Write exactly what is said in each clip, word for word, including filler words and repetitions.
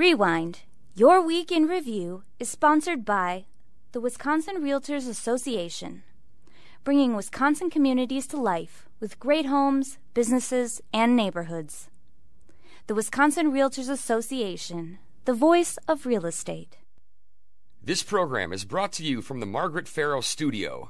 Rewind, Your Week in Review is sponsored by the Wisconsin Realtors Association, bringing Wisconsin communities to life with great homes, businesses, and neighborhoods. The Wisconsin Realtors Association, the voice of real estate. This program is brought to you from the Margaret Farrow Studio.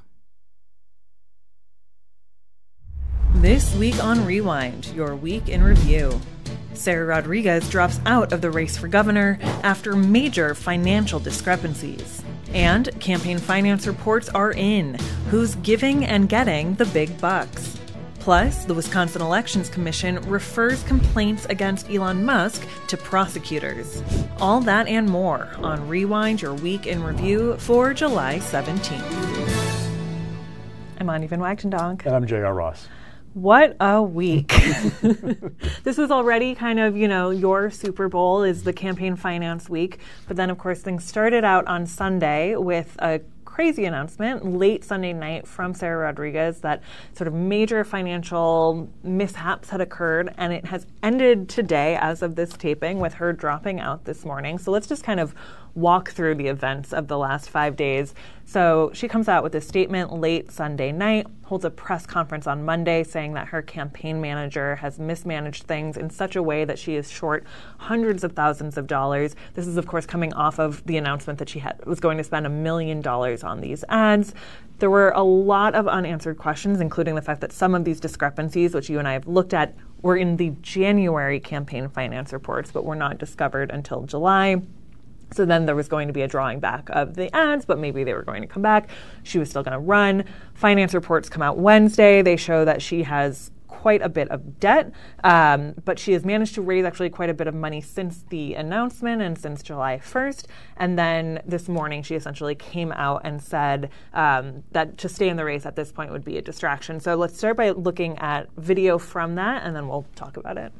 This week on Rewind, Your Week in Review. Sarah Rodriguez drops out of the race for governor after major financial discrepancies. And campaign finance reports are in. Who's giving and getting the big bucks? Plus, the Wisconsin Elections Commission refers complaints against Elon Musk to prosecutors. All that and more on Rewind, Your Week in Review for July seventeenth. I'm Ani Van Wagtendonk. And I'm J R. Ross. What a week. This was already kind of, you know, your Super Bowl is the campaign finance week. But then, of course, things started out on Sunday with a crazy announcement late Sunday night from Sarah Rodriguez that sort of major financial mishaps had occurred, and it has ended today as of this taping with her dropping out this morning. So let's just kind of walk through the events of the last five days. So she comes out with a statement late Sunday night, holds a press conference on Monday saying that her campaign manager has mismanaged things in such a way that she is short hundreds of thousands of dollars. This is, of course, coming off of the announcement that she had, was going to spend a million dollars on these ads. There were a lot of unanswered questions, including the fact that some of these discrepancies, which you and I have looked at, were in the January campaign finance reports, but were not discovered until July. So then there was going to be a drawing back of the ads, but maybe they were going to come back. She was still going to run. Finance reports come out Wednesday. They show that she has quite a bit of debt, um, but she has managed to raise actually quite a bit of money since the announcement and since July first. And then this morning, she essentially came out and said um, that to stay in the race at this point would be a distraction. So let's start by looking at video from that, and then we'll talk about it.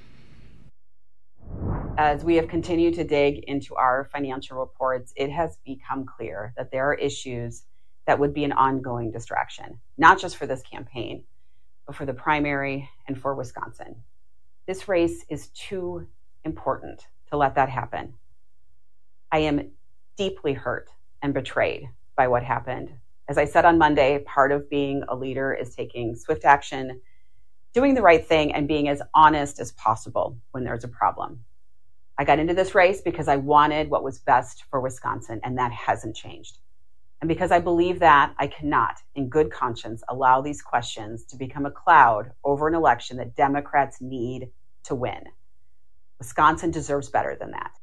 As we have continued to dig into our financial reports, it has become clear that there are issues that would be an ongoing distraction, not just for this campaign, but for the primary and for Wisconsin. This race is too important to let that happen. I am deeply hurt and betrayed by what happened. As I said on Monday, part of being a leader is taking swift action, doing the right thing, and being as honest as possible when there's a problem. I got into this race because I wanted what was best for Wisconsin, and that hasn't changed. And because I believe that, I cannot, in good conscience, allow these questions to become a cloud over an election that Democrats need to win. Wisconsin deserves better than that.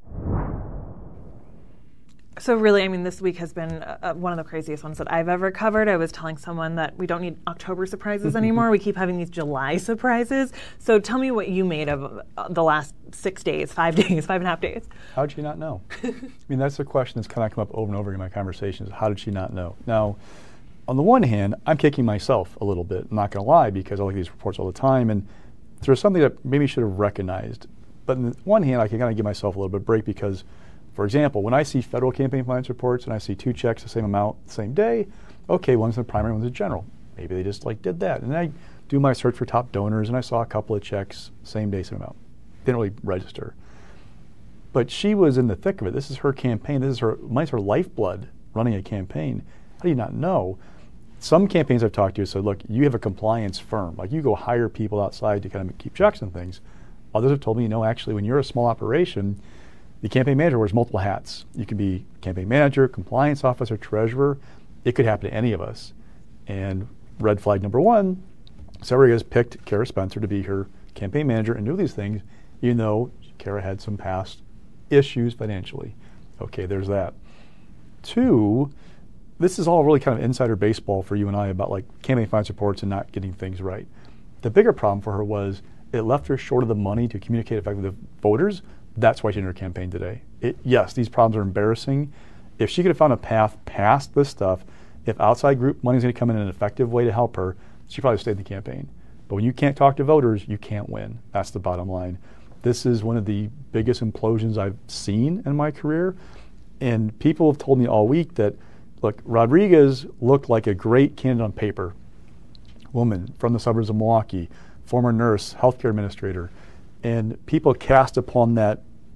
So really, I mean, this week has been uh, one of the craziest ones that I've ever covered. I was telling someone that we don't need October surprises anymore. We keep having these July surprises. So tell me what you made of uh, the last six days, five days, five and a half days. How did she not know? I mean, that's the question that's kind of come up over and over in my conversations. How did she not know? Now, on the one hand, I'm kicking myself a little bit. I'm not going to lie, because I look at these reports all the time, and there's something that maybe should have recognized. But on the one hand, I can kind of give myself a little bit of break because, for example, when I see federal campaign finance reports and I see two checks the same amount the same day, okay, one's the primary, one's the general. Maybe they just like did that. And then I do my search for top donors and I saw a couple of checks, same day, same amount. Didn't really register. But she was in the thick of it. This is her campaign. This is her, mine's her lifeblood running a campaign. How do you not know? Some campaigns I've talked to said, look, you have a compliance firm. Like you go hire people outside to kind of keep checks and things. Others have told me, you know, actually when you're a small operation, the campaign manager wears multiple hats. You can be campaign manager, compliance officer, treasurer. It could happen to any of us. And red flag number one, Sarah has picked Kara Spencer to be her campaign manager and do these things, even though Kara had some past issues financially. Okay, there's that. Two, this is all really kind of insider baseball for you and I about like campaign finance reports and not getting things right. The bigger problem for her was it left her short of the money to communicate effectively with voters. That's why she ended her campaign today. It, yes, these problems are embarrassing. If she could have found a path past this stuff, if outside group money is going to come in an effective way to help her, she probably stayed in the campaign. But when you can't talk to voters, you can't win. That's the bottom line. This is one of the biggest implosions I've seen in my career. And people have told me all week that, look, Rodriguez looked like a great candidate on paper. Woman from the suburbs of Milwaukee, former nurse, healthcare administrator. And people cast upon that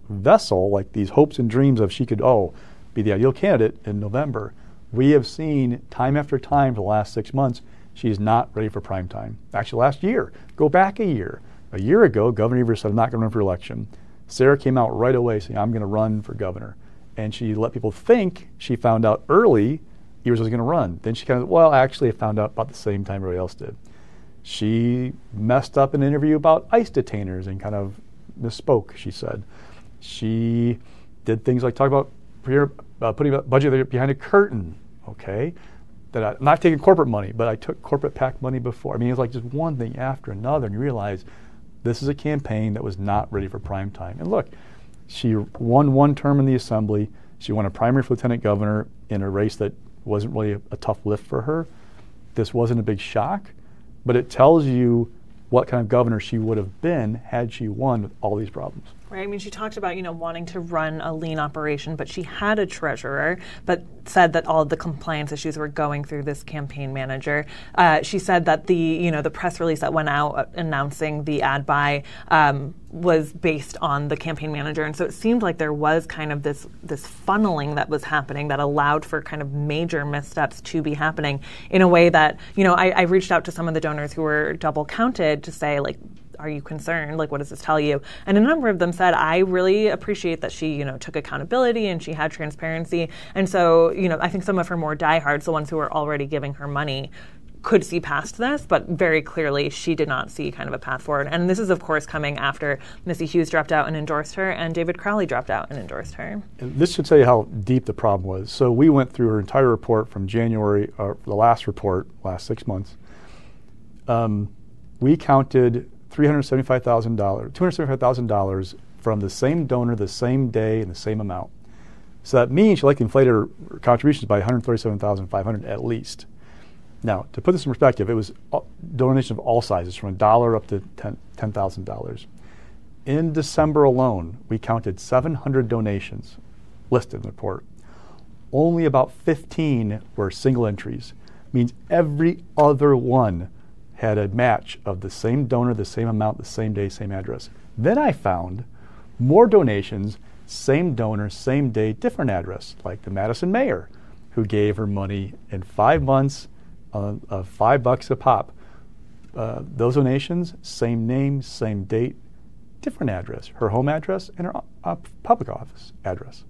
vessel, like these hopes and dreams of she could, oh, be the ideal candidate in November. We have seen time after time for the last six months, she's not ready for prime time. Actually, last year, go back a year. A year ago, Governor Evers said, I'm not going to run for election. Sarah came out right away saying, I'm going to run for governor. And she let people think she found out early Evers was going to run. Then she kind of, well, actually, I found out about the same time everybody else did. She messed up an interview about ICE detainers and kind of misspoke, she said. She did things like talk about uh, putting a budget behind a curtain, okay? That I, I'm not taking corporate money, but I took corporate PAC money before. I mean, it's like just one thing after another, and you realize this is a campaign that was not ready for prime time. And look, she won one term in the assembly. She won a primary for lieutenant governor in a race that wasn't really a, a tough lift for her. This wasn't a big shock, but it tells you what kind of governor she would have been had she won with all these problems. Right. I mean, she talked about, you know, wanting to run a lean operation, but she had a treasurer, but said that all of the compliance issues were going through this campaign manager. Uh, she said that the, you know, the press release that went out announcing the ad buy um, was based on the campaign manager. And so it seemed like there was kind of this, this funneling that was happening that allowed for kind of major missteps to be happening in a way that, you know, I, I reached out to some of the donors who were double counted to say, like, are you concerned? Like, what does this tell you? And a number of them said, I really appreciate that she, you know, took accountability and she had transparency. And so, you know, I think some of her more diehards, the ones who were already giving her money, could see past this, but very clearly she did not see kind of a path forward. And this is, of course, coming after Missy Hughes dropped out and endorsed her, and David Crowley dropped out and endorsed her. And this should tell you how deep the problem was. So we went through her entire report from January, or the last report, last six months. Um, we counted three hundred seventy-five thousand dollars, two hundred seventy-five thousand dollars from the same donor, the same day, and the same amount. So that means she likely inflated her contributions by one hundred thirty-seven thousand five hundred dollars at least. Now, to put this in perspective, it was donations of all sizes, from a dollar up to ten thousand dollars. In December alone, we counted seven hundred donations listed in the report. Only about fifteen were single entries. Means every other one had a match of the same donor, the same amount, the same day, same address. Then I found more donations, same donor, same day, different address, like the Madison mayor, who gave her money in five months uh, of five bucks a pop. Uh, those donations, same name, same date, different address, her home address and her uh, public office address.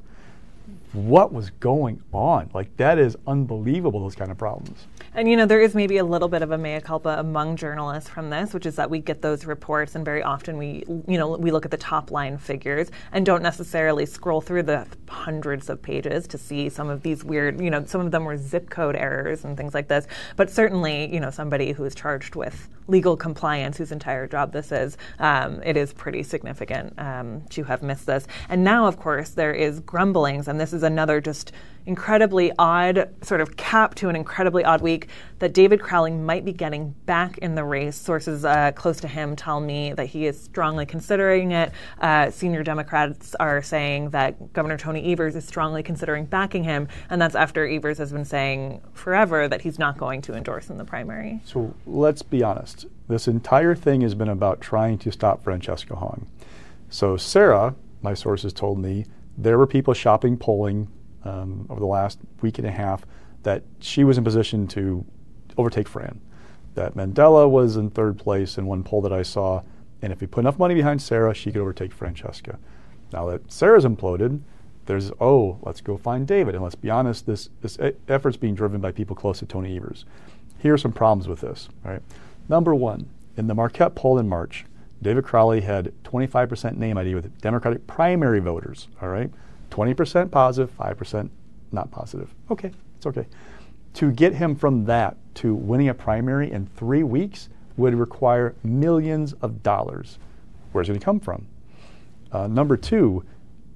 What was going on? Like, that is unbelievable, those kind of problems. And, you know, there is maybe a little bit of a mea culpa among journalists from this, which is that we get those reports and very often we, you know, we look at the top line figures and don't necessarily scroll through the hundreds of pages to see some of these weird, you know, some of them were zip code errors and things like this. But certainly, you know, somebody who is charged with legal compliance, whose entire job this is, um, it is pretty significant um, to have missed this. And now, of course, there is grumblings, and this is another just incredibly odd sort of cap to an incredibly odd week, that David Crowley might be getting back in the race. Sources uh, close to him tell me that he is strongly considering it. Uh, senior Democrats are saying that Governor Tony Evers is strongly considering backing him, and that's after Evers has been saying forever that he's not going to endorse in the primary. So let's be honest. This entire thing has been about trying to stop Francesca Hong. So Sarah, my sources told me, there were people shopping polling um, over the last week and a half that she was in position to overtake Fran. That Mandela was in third place in one poll that I saw, and if we put enough money behind Sarah, she could overtake Francesca. Now that Sarah's imploded, there's, oh, let's go find David. And let's be honest, this, this effort's being driven by people close to Tony Evers. Here are some problems with this, right? Number one, in the Marquette poll in March, David Crowley had twenty-five percent name I D with Democratic primary voters, all right? twenty percent positive, five percent not positive. Okay, it's okay. To get him from that to winning a primary in three weeks would require millions of dollars. Where's it going to come from? Uh, number two,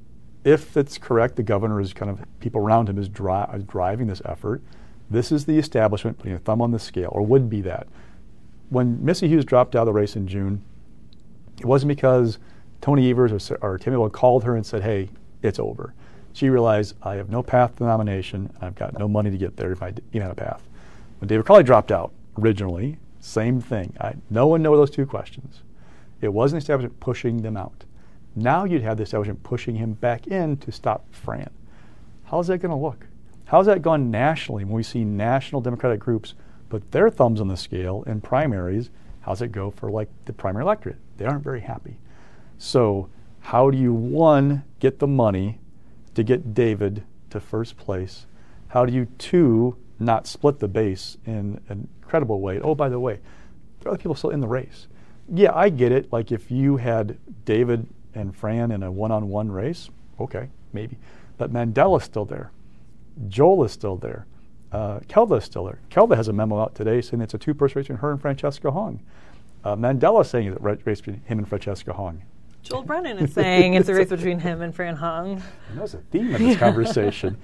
if it's correct, the governor is kind of, people around him is dri- driving this effort. This is the establishment putting a thumb on the scale, or would be that. When Missy Hughes dropped out of the race in June, it wasn't because Tony Evers or, or Tammy Weld called her and said, hey, it's over. She realized, I have no path to the nomination, and I've got no money to get there if I even had a path. When David Crowley dropped out originally, same thing. I, no one knows those two questions. It wasn't the establishment pushing them out. Now you'd have the establishment pushing him back in to stop Fran. How's that going to look? How's that gone nationally when we see national Democratic groups put their thumbs on the scale in primaries? How's it go for like the primary electorate? They aren't very happy. So how do you, one, get the money to get David to first place? How do you, two, not split the base in an incredible way? Oh, by the way, there are other people still in the race. Yeah, I get it. Like if you had David and Fran in a one-on-one race, okay, maybe. But Mandela's still there. Joel is still there. Uh, Kelda is still there. Kelda has a memo out today saying it's a two-person race between her and Francesca Hong. Uh, Mandela is saying it's a race between him and Francesca Hong. Joel Brennan is saying it's a race between him and Fran Hong. And that's a theme of this conversation.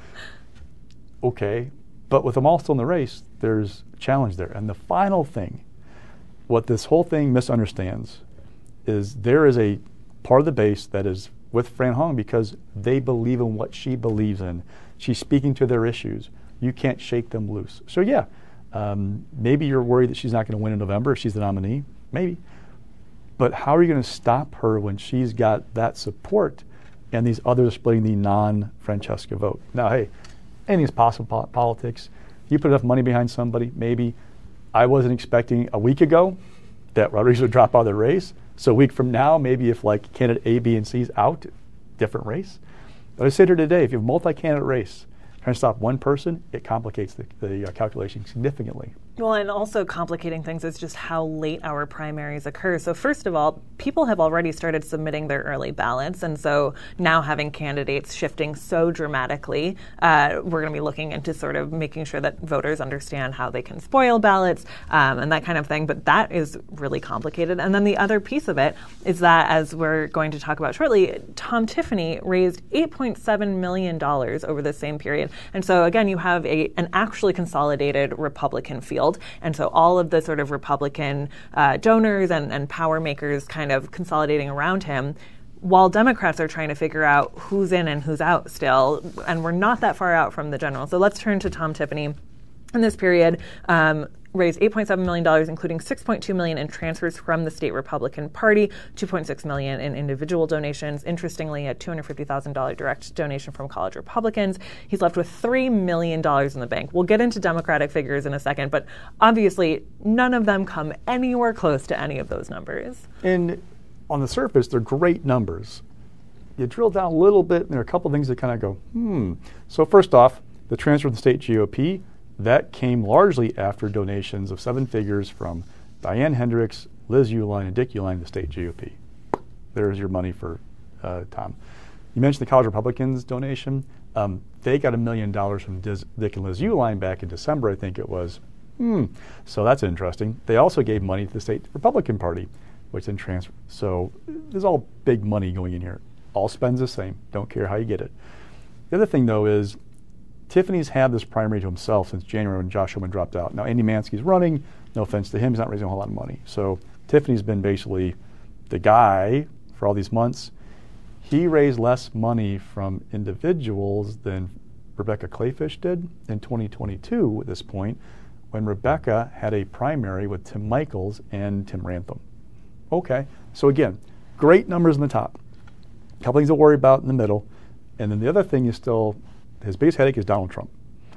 Okay, but with them all still in the race, there's a challenge there. And the final thing, what this whole thing misunderstands, is there is a part of the base that is with Fran Hong because they believe in what she believes in. She's speaking to their issues. You can't shake them loose. So yeah, um, maybe you're worried that she's not going to win in November if she's the nominee. Maybe. But how are you going to stop her when she's got that support and these others splitting the non-Francesca vote? Now, hey, anything's possible po- politics. You put enough money behind somebody, maybe. I wasn't expecting a week ago that Rodriguez would drop out of the race. So a week from now, maybe if like candidate A, B, and C is out, different race. But I said here today, if you have a multi-candidate race, trying to stop one person, it complicates the, the uh, calculation significantly. Well, and also complicating things is just how late our primaries occur. So first of all, people have already started submitting their early ballots. And so now having candidates shifting so dramatically, uh, we're going to be looking into sort of making sure that voters understand how they can spoil ballots um, and that kind of thing. But that is really complicated. And then the other piece of it is that, as we're going to talk about shortly, Tom Tiffany raised eight point seven million dollars over the same period. And so again, you have a an actually consolidated Republican field. And so all of the sort of Republican uh, donors and, and power makers kind of consolidating around him, while Democrats are trying to figure out who's in and who's out still. And we're not that far out from the general. So let's turn to Tom Tiffany. In this period, um, raised eight point seven million dollars, including six point two million dollars in transfers from the state Republican Party, two point six million dollars in individual donations. Interestingly, a two hundred fifty thousand dollars direct donation from college Republicans. He's left with three million dollars in the bank. We'll get into Democratic figures in a second, but obviously none of them come anywhere close to any of those numbers. And on the surface, they're great numbers. You drill down a little bit, and there are a couple things that kind of go, hmm. So first off, the transfer to the state G O P, that came largely after donations of seven figures from Diane Hendricks, Liz Uihlein, and Dick Uihlein to the state G O P. There's your money for uh, Tom. You mentioned the College Republicans donation. Um, they got a million dollars from Diz, Dick and Liz Uihlein back in December, I think it was. Hmm. So that's interesting. They also gave money to the state Republican Party, which then transferred. So there's all big money going in here. All spends the same. Don't care how you get it. The other thing, though, is Tiffany's had this primary to himself since January when Josh Homan dropped out. Now, Andy Mansky's running. No offense to him, he's not raising a whole lot of money. So Tiffany's been basically the guy for all these months. He raised less money from individuals than Rebecca Clayfish did in twenty twenty-two at this point, when Rebecca had a primary with Tim Michels and Tim Rantham. Okay, so again, great numbers in the top. A couple things to worry about in the middle. And then the other thing is still, his biggest headache is Donald Trump.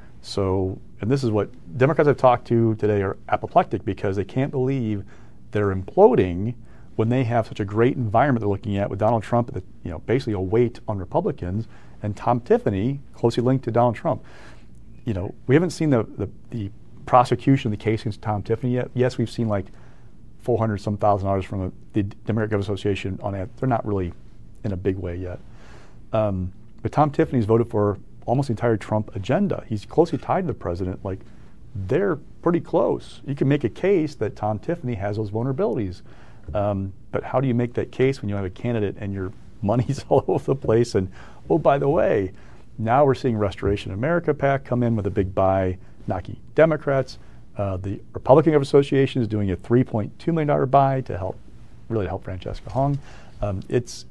So, and this is what Democrats I've talked to today are apoplectic because they can't believe they're imploding when they have such a great environment they're looking at with Donald Trump, that, you know, basically a weight on Republicans, and Tom Tiffany closely linked to Donald Trump. You know, we haven't seen the, the, the prosecution of the case against Tom Tiffany yet. Yes, we've seen like four hundred some thousand dollars from a, the Democratic Government Association on that. They're not really in a big way yet. Um, but Tom Tiffany's voted for almost the entire Trump agenda. He's closely tied to the president. Like, they're pretty close. You can make a case that Tom Tiffany has those vulnerabilities. Um, but how do you make that case when you have a candidate and your money's all over the place? And, oh, by the way, now we're seeing Restoration America PAC come in with a big buy, knocking Democrats. Uh, the Republican Association is doing a three point two million dollars buy to help, really to help Francesca Hong. Um, it's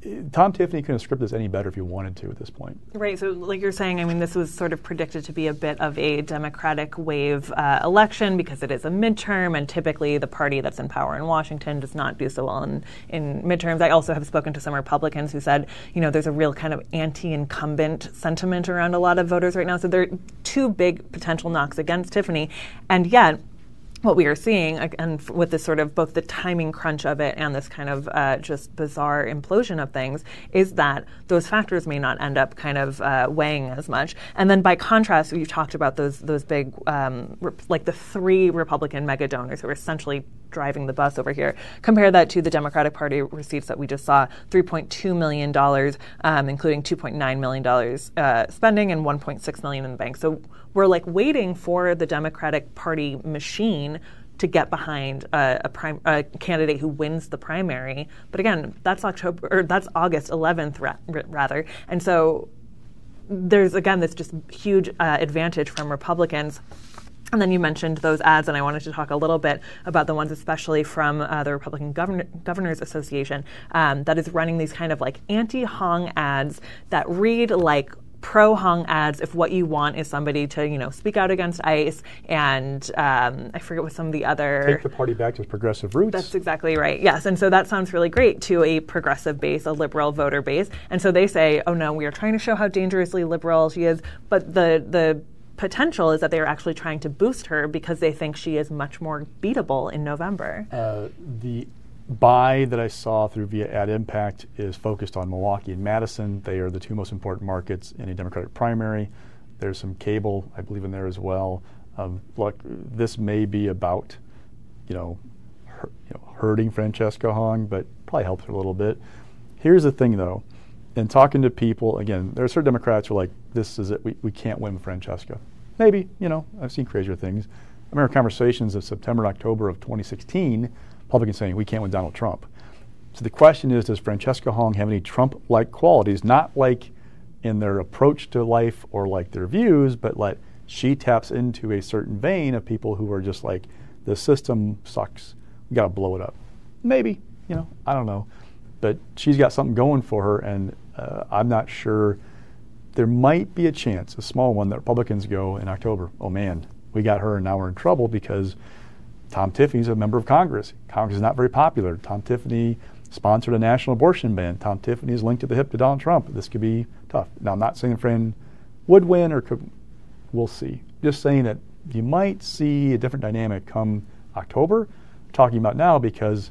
Tom Tiffany couldn't have scripted this any better if he wanted to at this point. Right. So, like you're saying, I mean, this was sort of predicted to be a bit of a Democratic wave uh, election because it is a midterm, and typically the party that's in power in Washington does not do so well in, in midterms. I also have spoken to some Republicans who said, you know, there's a real kind of anti-incumbent sentiment around a lot of voters right now. So there are two big potential knocks against Tiffany, and yet what we are seeing, and with this sort of both the timing crunch of it and this kind of uh, just bizarre implosion of things, is that those factors may not end up kind of uh, weighing as much. And then by contrast, you talked about those those big, um, rep- like the three Republican mega donors who are essentially driving the bus over here. Compare that to the Democratic Party receipts that we just saw, three point two million dollars, um, including two point nine million dollars uh, spending and one point six million dollars in the bank. So we're like waiting for the Democratic Party machine to get behind uh, a, prim- a candidate who wins the primary. But again, that's October, or that's August eleventh ra- rather. And so there's, again, this just huge uh, advantage from Republicans. And then you mentioned those ads, and I wanted to talk a little bit about the ones especially from uh, the Republican Governor, Governors Association um, that is running these kind of like anti-Hong ads that read like pro-Hong ads if what you want is somebody to, you know, speak out against ICE, and um, I forget what some of the other... Take the party back to its progressive roots. That's exactly right, yes. And so that sounds really great to a progressive base, a liberal voter base. And so they say, oh no, we are trying to show how dangerously liberal she is, but the the potential is that they are actually trying to boost her because they think she is much more beatable in November. Uh, the buy that I saw through via Ad Impact is focused on Milwaukee and Madison. They are the two most important markets in a Democratic primary. There's some cable, I believe, in there as well. Um, look, this may be about, you know, her, you know, hurting Francesca Hong, but probably helps her a little bit. Here's the thing, though. In talking to people, again, there are certain Democrats who are like, this is it, we, we can't win with Francesca. Maybe, you know, I've seen crazier things. I remember conversations of September, October of twenty sixteen, Republicans saying, we can't win Donald Trump. So the question is, does Francesca Hong have any Trump-like qualities, not like in their approach to life or like their views, but like she taps into a certain vein of people who are just like, the system sucks, we gotta blow it up. Maybe, you know, I don't know. But she's got something going for her, and uh, I'm not sure. There might be a chance, a small one, that Republicans go in October, oh man, we got her and now we're in trouble because Tom Tiffany's a member of Congress. Congress is not very popular. Tom Tiffany sponsored a national abortion ban. Tom Tiffany is linked to the hip to Donald Trump. This could be tough. Now, I'm not saying Fran would win or could, we'll see. Just saying that you might see a different dynamic come October. I'm talking about now because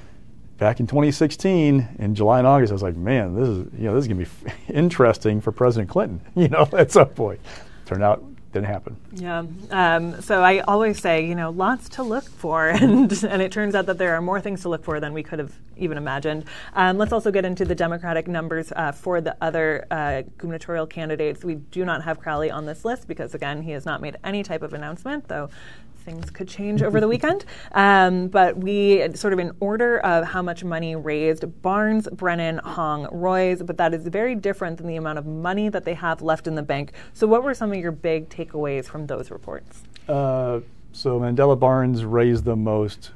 back in twenty sixteen, in July and August, I was like, man, this is, you know, this is going to be f- interesting for President Clinton, you know, at some point. Turned out didn't happen. Yeah. Um, so I always say, you know, lots to look for, and and it turns out that there are more things to look for than we could have even imagined. Um, let's also get into the Democratic numbers uh, for the other uh, gubernatorial candidates. We do not have Crowley on this list because, again, he has not made any type of announcement, though things could change over the weekend. Um, but we, sort of in order of how much money raised, Barnes, Brennan, Hong, Royce, but that is very different than the amount of money that they have left in the bank. So what were some of your big takeaways from those reports? Uh, so Mandela Barnes raised the most,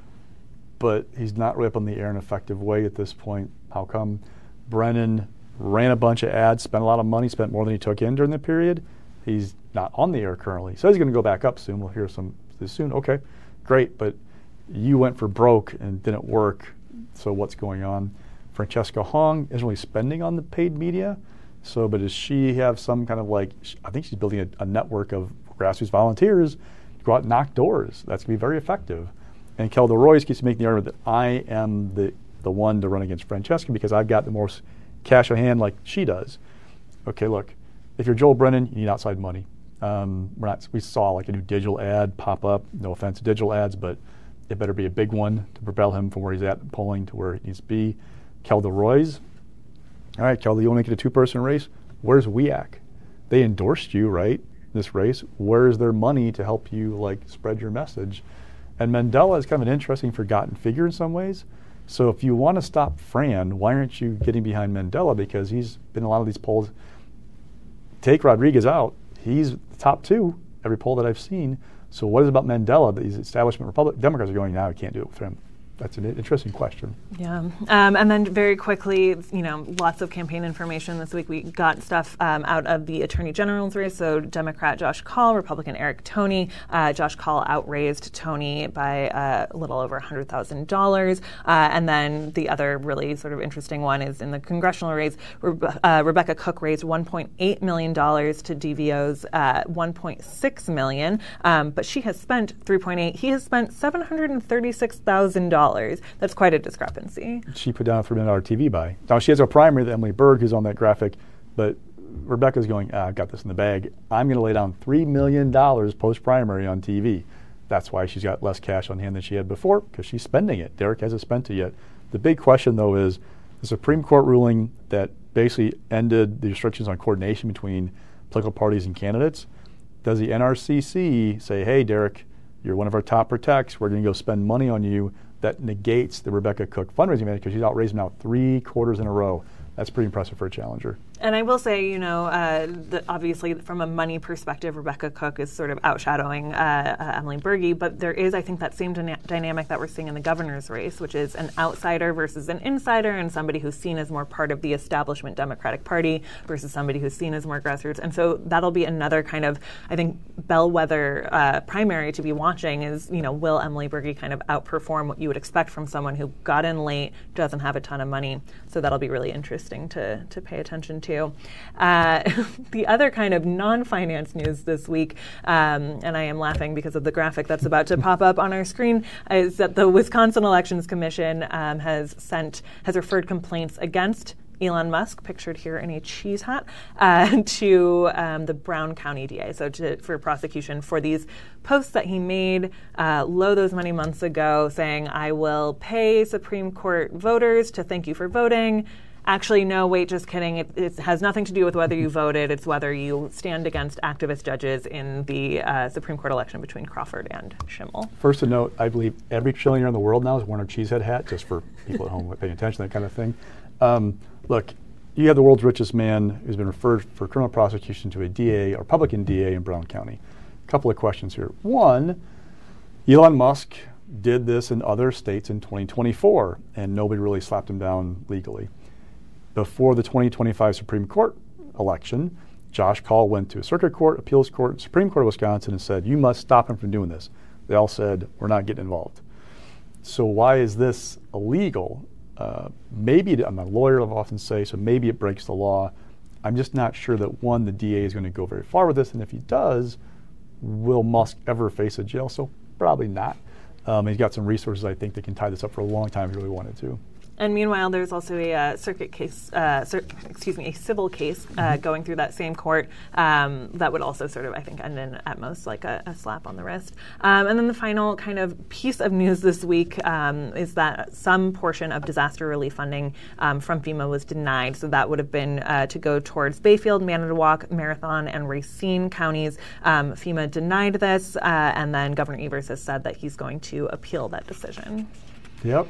but he's not really up on the air in an effective way at this point. How come? Brennan ran a bunch of ads, spent a lot of money, spent more than he took in during the period. He's not on the air currently. So he's going to go back up soon. We'll hear some this soon. Okay, great, but you went for broke and didn't work, so what's going on? Francesca Hong isn't really spending on the paid media, so but does she have some kind of like, I think she's building a, a network of grassroots volunteers to go out and knock doors. That's going to be very effective. And Kelda Royce keeps making the argument that I am the, the one to run against Francesca because I've got the most cash on hand like she does. Okay, look, if you're Joel Brennan, you need outside money. Um, we're not, we saw like a new digital ad pop up. No offense to digital ads, but it better be a big one to propel him from where he's at polling to where he needs to be. Kelda Royce. All right, Kelda, you want to make it a two-person race? Where's W E A C? They endorsed you, right, this race. Where's their money to help you like spread your message? And Mandela is kind of an interesting forgotten figure in some ways. So if you want to stop Fran, why aren't you getting behind Mandela? Because he's been in a lot of these polls. Take Rodriguez out. He's the top two, every poll that I've seen. So what is it about Mandela that these establishment Republican Democrats are going, now we can't do it with him? that's an interesting question. Yeah. Um, and then very quickly, you know, lots of campaign information this week. We got stuff um, out of the Attorney General's race. So Democrat Josh Kaul, Republican Eric Toney. Uh, Josh Kaul outraised Toney by uh, a little over one hundred thousand dollars. Uh, and then the other really sort of interesting one is in the congressional race, Rebe- uh, Rebecca Cook raised one point eight million dollars to D V O's uh, one point six million dollars. Um, but she has spent three point eight. He has spent seven hundred thirty-six thousand dollars. That's quite a discrepancy. She put down a three million dollars T V buy. Now, she has a primary with Emily Berg, who's on that graphic, but Rebecca's going, ah, I've got this in the bag. I'm going to lay down three million dollars post-primary on T V. That's why she's got less cash on hand than she had before, because she's spending it. Derek hasn't spent it yet. The big question, though, is the Supreme Court ruling that basically ended the restrictions on coordination between political parties and candidates. Does the N R C C say, hey, Derek, you're one of our top protects. We're going to go spend money on you? That negates the Rebecca Cook fundraising event because she's outraised now three quarters in a row. That's pretty impressive for a challenger. And I will say, you know, uh, that obviously from a money perspective, Rebecca Cook is sort of outshadowing uh, uh, Emily Berge, but there is, I think, that same dyna- dynamic that we're seeing in the governor's race, which is an outsider versus an insider, and somebody who's seen as more part of the establishment Democratic Party versus somebody who's seen as more grassroots. And so that'll be another kind of, I think, bellwether uh, primary to be watching is, you know, will Emily Berge kind of outperform what you would expect from someone who got in late, doesn't have a ton of money. So that'll be really interesting to, to pay attention to. Uh, the other kind of non-finance news this week, um, and I am laughing because of the graphic that's about to pop up on our screen, is that the Wisconsin Elections Commission um, has sent has referred complaints against Elon Musk, pictured here in a cheese hat, uh, to um, the Brown County D A, so to, for prosecution for these posts that he made uh, low those money months ago, saying, I will pay Supreme Court voters to thank you for voting. Actually, no, wait, just kidding. It, it has nothing to do with whether you voted. It's whether you stand against activist judges in the uh, Supreme Court election between Crawford and Schimmel. First to note, I believe every trillionaire in the world now is wearing a cheesehead hat, just for people at home paying attention, that kind of thing. Um, look, you have the world's richest man who's been referred for criminal prosecution to a D A, or Republican D A in Brown County. A couple of questions here. One, Elon Musk did this in other states in twenty twenty-four, and nobody really slapped him down legally. Before the twenty twenty-five Supreme Court election, Josh Kaul went to a circuit court, appeals court, Supreme Court of Wisconsin and said, you must stop him from doing this. They all said, we're not getting involved. So why is this illegal? Uh, maybe, it, I'm a lawyer, I'll often say, so maybe it breaks the law. I'm just not sure that, one, the D A is going to go very far with this, and if he does, will Musk ever face a jail cell? Probably not. Um, he's got some resources, I think, that can tie this up for a long time if he really wanted to. And meanwhile, there's also a uh, circuit case, uh, cir- excuse me, a civil case uh, mm-hmm. going through that same court um, that would also sort of, I think, end in at most like a, a slap on the wrist. Um, and then the final kind of piece of news this week um, is that some portion of disaster relief funding um, from FEMA was denied. So that would have been uh, to go towards Bayfield, Manitowoc, Marathon, and Racine counties. Um, FEMA denied this, uh, and then Governor Evers has said that he's going to appeal that decision. Yep.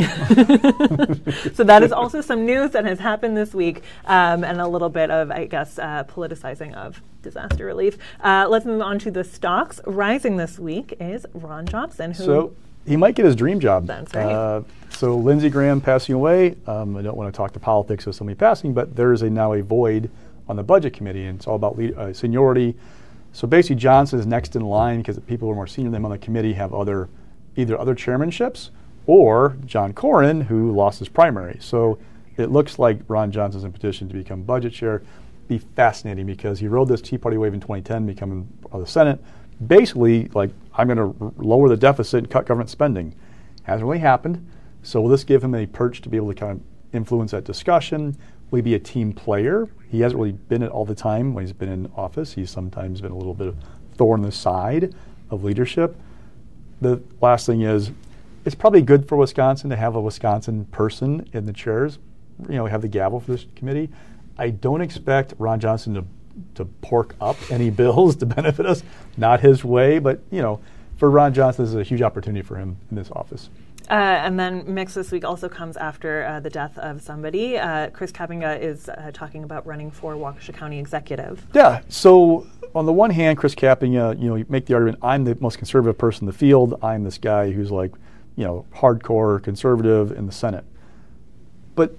So that is also some news that has happened this week, um, and a little bit of, I guess, uh, politicizing of disaster relief. Uh, let's move on to the stocks. Rising this week is Ron Johnson. Who so he might get his dream job. That's right. Uh, so Lindsey Graham passing away. Um, I don't want to talk to politics of somebody passing, but there is a, now a void on the budget committee, and it's all about lead, uh, seniority. So basically, Johnson is next in line because the people who are more senior than him on the committee have other, either other chairmanships or John Cornyn, who lost his primary. So it looks like Ron Johnson's in petition to become budget chair. Be fascinating because he rode this Tea Party wave in twenty ten, becoming of the Senate. Basically, like, I'm going to r- lower the deficit and cut government spending. Hasn't really happened. So will this give him a perch to be able to kind of influence that discussion? Will he be a team player? He hasn't really been it all the time when he's been in office. He's sometimes been a little bit of thorn in the side of leadership. The last thing is, it's probably good for Wisconsin to have a Wisconsin person in the chairs, you know, have the gavel for this committee. I don't expect Ron Johnson to to pork up any bills to benefit us. Not his way, but, you know, for Ron Johnson, this is a huge opportunity for him in this office. Uh, and then Mix this week also comes after uh, the death of somebody. Uh, Chris Kapenga is uh, talking about running for Waukesha County Executive. Yeah, so on the one hand, Chris Kapenga, you know, you make the argument, I'm the most conservative person in the field. I'm this guy who's like, you know, hardcore conservative in the Senate. But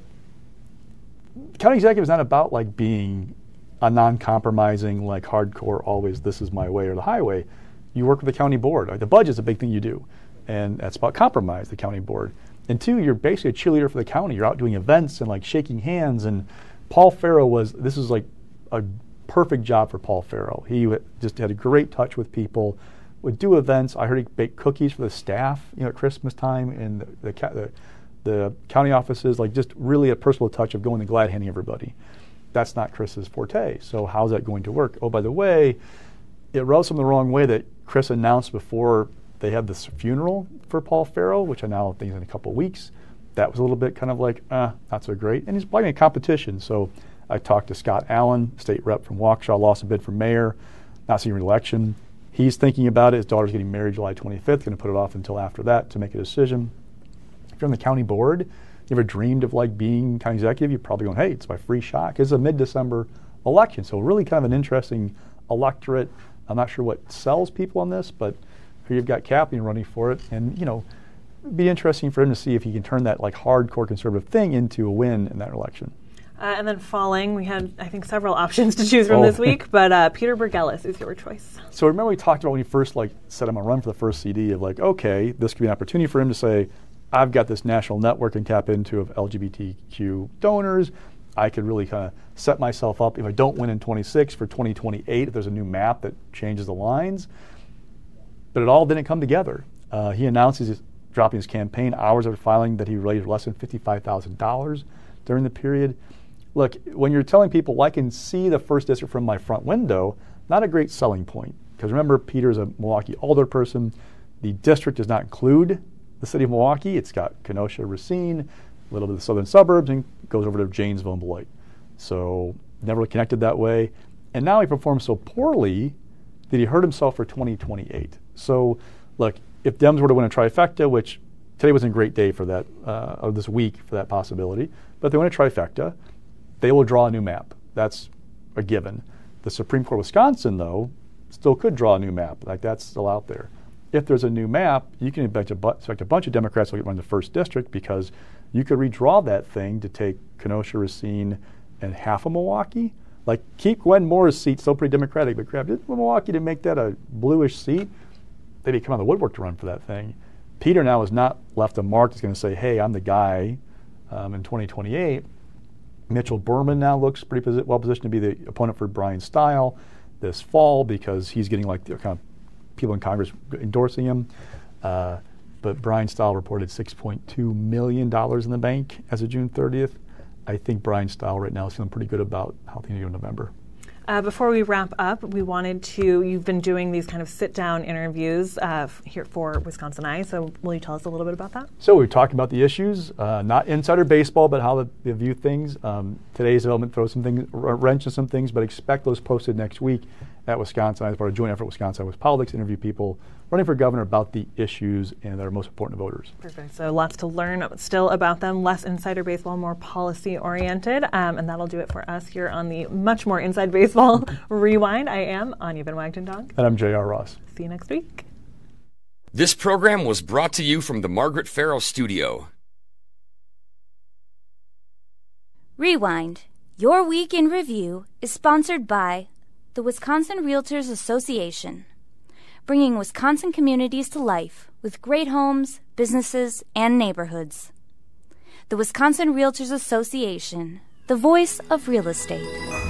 county executive is not about like being a non-compromising, like hardcore, always this is my way or the highway. You work with the county board. Like the budget's a big thing you do, and that's about compromise, the county board. And two, you're basically a cheerleader for the county. You're out doing events and like shaking hands. And Paul Farrow was, this is like a perfect job for Paul Farrow. He w- just had a great touch with people, would do events. I heard he baked cookies for the staff, you know, at Christmas time in the the, ca- the the county offices, like just really a personal touch of going to glad handing everybody. That's not Chris's forte. So how's that going to work? Oh, by the way, it rubs them the wrong way that Chris announced before they had this funeral for Paul Farrow, which I now think is in a couple of weeks. That was a little bit kind of like, uh, not so great. And he's playing a competition. So I talked to Scott Allen, state rep from Waukesha, lost a bid for mayor, not seeking re-election. He's thinking about it. His daughter's getting married July twenty-fifth, going to put it off until after that to make a decision. If you're on the county board, you ever dreamed of like being county executive, you're probably going, hey, it's my free shot. It's a mid-December election. So really kind of an interesting electorate. I'm not sure what sells people on this, but here you've got Kathleen running for it. And, you know, it'd be interesting for him to see if he can turn that like hardcore conservative thing into a win in that election. Uh, and then falling, we had, I think, several options to choose from oh. this week, but uh, Peter Bergelis is your choice. So remember we talked about when he first like said I'm going to run for the first C D of like, okay, this could be an opportunity for him to say, I've got this national network and tap into of L G B T Q donors. I could really kind of set myself up if I don't win in twenty-six for twenty twenty-eight, if there's a new map that changes the lines. But it all didn't come together. Uh, he announced he's dropping his campaign hours after filing that he raised less than fifty-five thousand dollars during the period. Look, when you're telling people, well, I can see the first district from my front window, not a great selling point. Because remember, Peter's a Milwaukee alderperson. The district does not include the city of Milwaukee. It's got Kenosha, Racine, a little bit of the southern suburbs, and goes over to Janesville and Beloit. So never really connected that way. And now he performed so poorly that he hurt himself for twenty twenty-eight. So look, if Dems were to win a trifecta, which today wasn't a great day for that, uh, or this week for that possibility, but if they win a trifecta, they will draw a new map. That's a given. The Supreme Court of Wisconsin, though, still could draw a new map. Like that's still out there. If there's a new map, you can expect a, bu- expect a bunch of Democrats will get run the first district because you could redraw that thing to take Kenosha, Racine, and half of Milwaukee. Like keep Gwen Moore's seat still pretty Democratic, but grab Milwaukee to make that a bluish seat. They'd come out of the woodwork to run for that thing. Peter now is not left a mark that's going to say, hey, I'm the guy um, in twenty twenty-eight. Mitchell Berman now looks pretty posi- well positioned to be the opponent for Brian Stile this fall because he's getting like the kind of people in Congress endorsing him. Uh, but Brian Stile reported six point two million dollars in the bank as of June thirtieth. I think Brian Stile right now is feeling pretty good about how things go in November. Uh, before we wrap up, we wanted to, you've been doing these kind of sit-down interviews uh, f- here for Wisconsin Eye, so will you tell us a little bit about that? So we're talking about the issues, uh, not insider baseball, but how they view things. Um, today's development throws some things, r- wrench in some things, but expect those posted next week at Wisconsin Eye as part of a joint effort with Wisconsin Eye with Politics, interview people running for governor about the issues and that are most important to voters. Perfect. So lots to learn still about them, less insider baseball, more policy oriented. Um, and that'll do it for us here on the much more Inside Baseball Rewind. I am Anya Van Wagendonk. And I'm J R Ross. See you next week. This program was brought to you from the Margaret Farrow Studio. Rewind, Your Week in Review, is sponsored by the Wisconsin Realtors Association, bringing Wisconsin communities to life with great homes, businesses, and neighborhoods. The Wisconsin Realtors Association, the voice of real estate.